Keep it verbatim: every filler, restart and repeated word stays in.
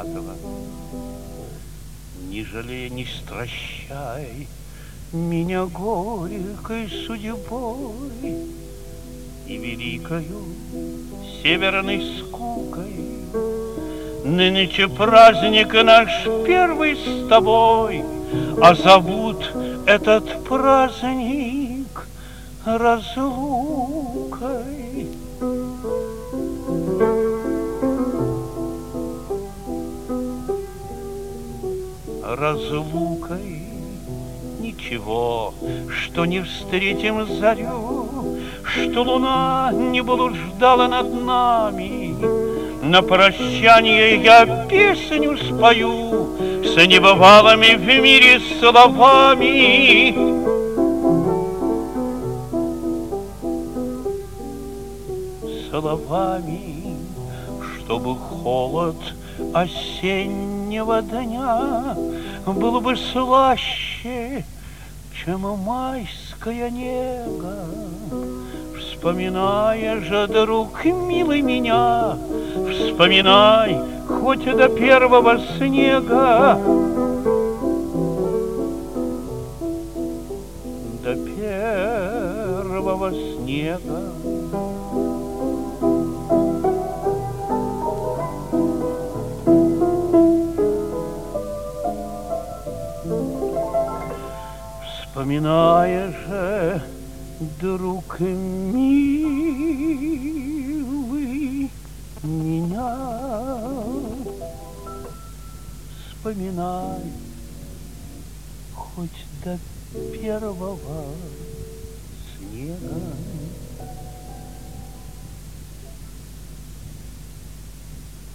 девятого. Не жалея, не стращай меня горькой судьбой и великою северной скукой. Нынче праздник наш первый с тобой, а зовут этот праздник разлукой. Разлукой ничего, что не встретим зарю, что луна не блуждала над нами. На прощание я песню спою с небывалыми в мире словами. Словами, чтобы холод осеннего дня был бы слаще, чем майская нега. Вспоминая же, друг милый, меня, вспоминай хоть до первого снега. До первого снега. Вспоминая же, друг милый, меня, вспоминай хоть до первого